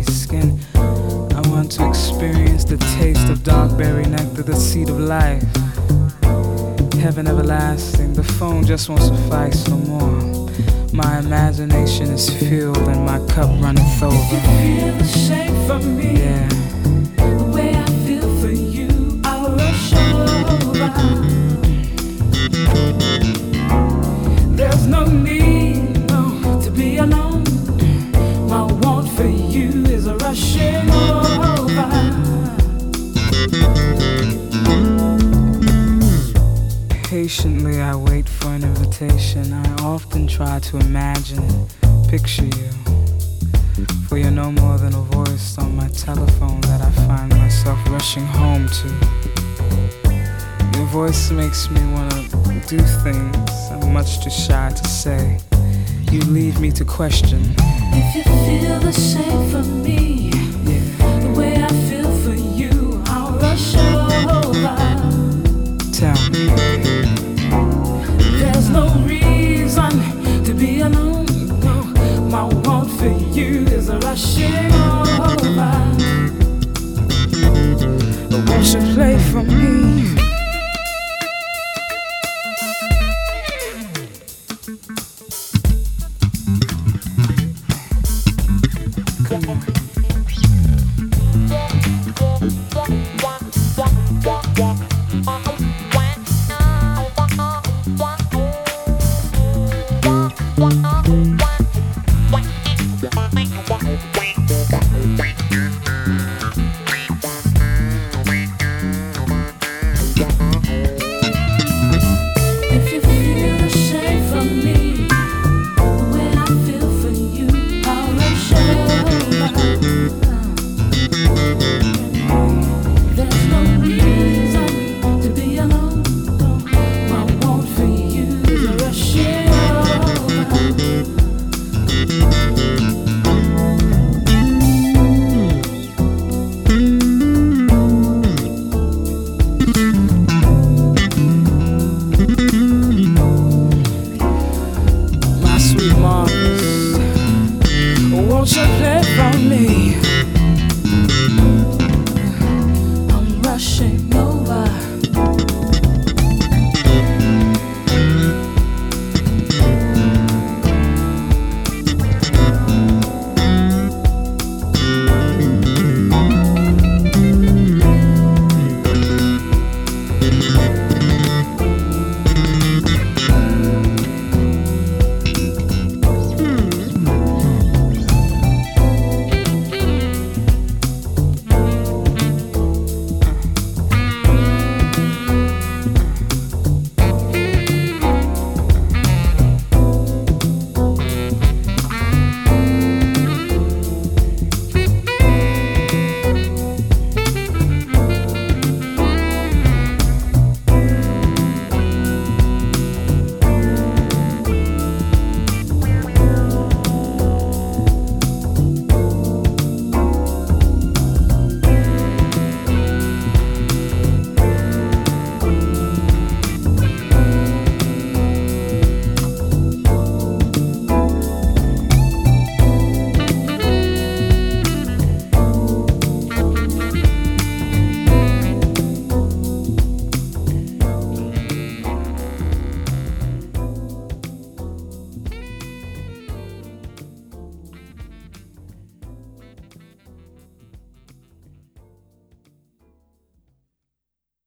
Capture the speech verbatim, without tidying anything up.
cherry skin. I want to experience the taste of dark berry nectar, the seed of life. Heaven everlasting, the phone just won't suffice no more. My imagination is filled and my cup runneth over. If you feel the same for me, yeah, the way I feel for you, I'll rush over. There's no need, no, to be alone. My want for you is a rushing over. patiently I wait for an invitation. I often try to imagine and picture you, for you're no more than a voice on my telephone that I find myself rushing home to. Your voice makes me wanna do things I'm much too shy to say. You leave me to question. If you feel the same for me,